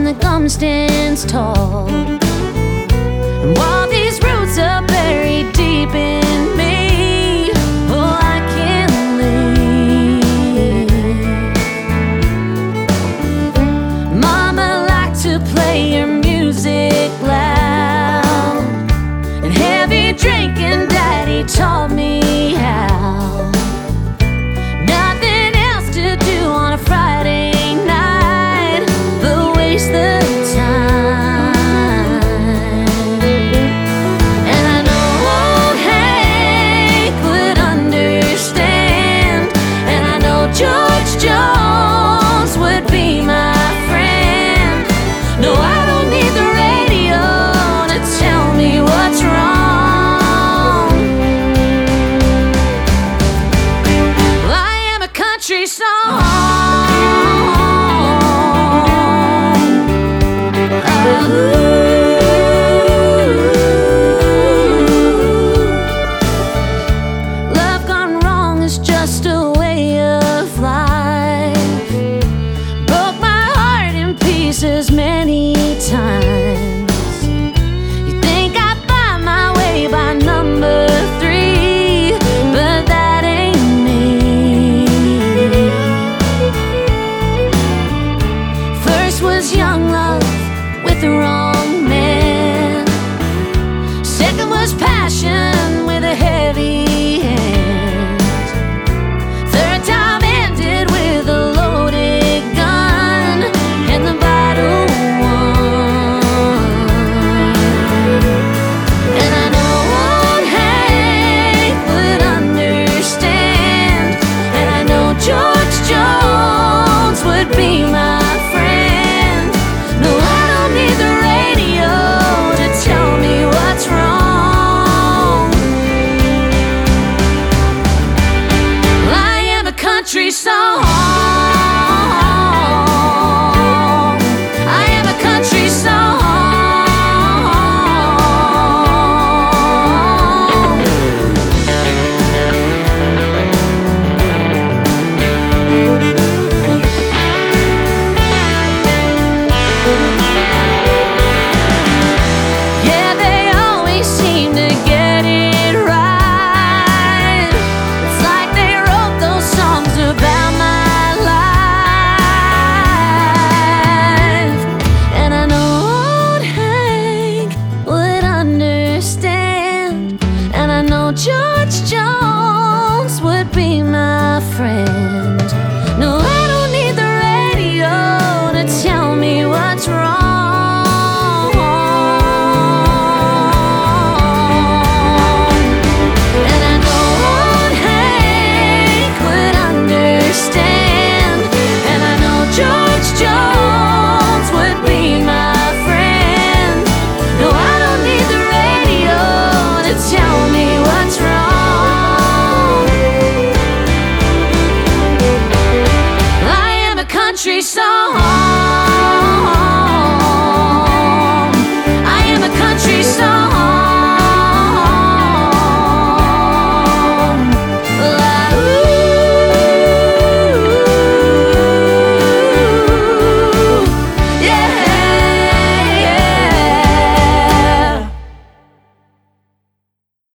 and the gum stands tall. And while these roots are buried deep in me, oh, I can't leave. Mama liked to play her music loud, and heavy drinking Daddy taught me how. Nothing else to do on a Friday night but waste the time. And I know old Hank would understand, and I know George Jones would be my friend. No, I don't need the radio to tell me what's wrong. I am a country song. Love gone wrong is just a way of life. Broke my heart in pieces many times.